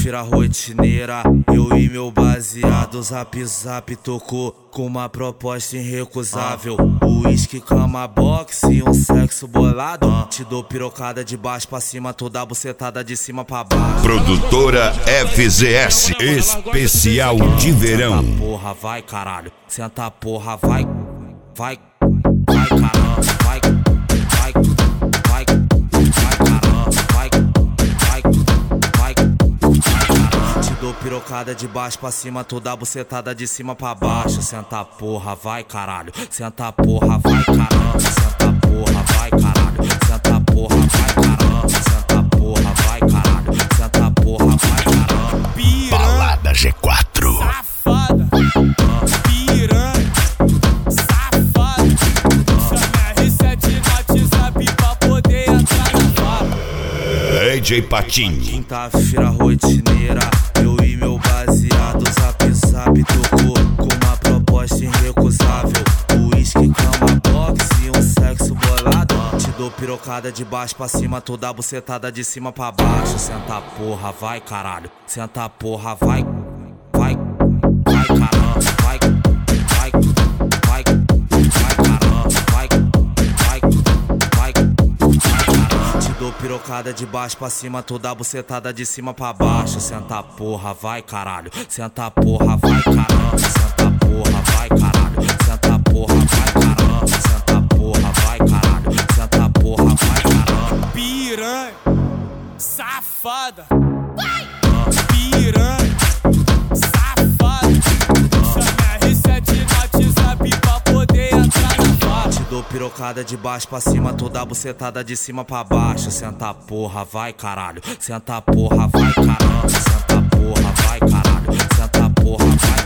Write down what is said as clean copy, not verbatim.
Quinta-feira rotineira, eu e meu baseado, zap zap tocou com uma proposta irrecusável. Uísque, cama, boxe e um sexo bolado. Te dou pirocada de baixo pra cima, toda bucetada de cima pra baixo. Produtora FZS, especial de verão. Senta porra, vai caralho, senta porra, vai, vai, vai caramba, vai, vai, vai, vai caramba, vai, vai, vai, vai caramba. Te dou pirocada de baixo pra cima, toda bucetada de cima pra baixo. Senta porra, vai caralho, senta porra, vai caramba, senta porra, vai caralho, senta porra, vai caramba, senta porra, vai caralho, senta porra, vai caramba. Balada G4. Safada, piranha, safada. Chama R7 no WhatsApp pra poder entrar na fala. DJ Patinho. Quinta-feira rotineira, eu e meu baseado, zap zap tocou com uma proposta irrecusável. Uísque, cama, boxe e um sexo bolado. Te dou pirocada de baixo pra cima, toda bucetada de cima pra baixo. Senta porra, vai caralho, senta porra, vai, vai, vai caramba, vai, vai, vai, vai caramba, vai, vai, vai, vai caramba. Te dou pirocada de baixo pra cima, toda bucetada de cima pra baixo. Senta porra, vai caralho, senta porra, vai caramba, senta porra, vai caralho, senta porra, vai caramba, senta porra, vai caralho, senta porra, vai caramba. Piranha, safada, piranha, safada. Chama R7 no WhatsApp pra poder entrar na fala. Te dou pirocada de baixo pra cima, toda bucetada de cima pra baixo. Senta porra, vai caralho, senta porra, vai caramba, senta porra, vai caralho, senta porra, vai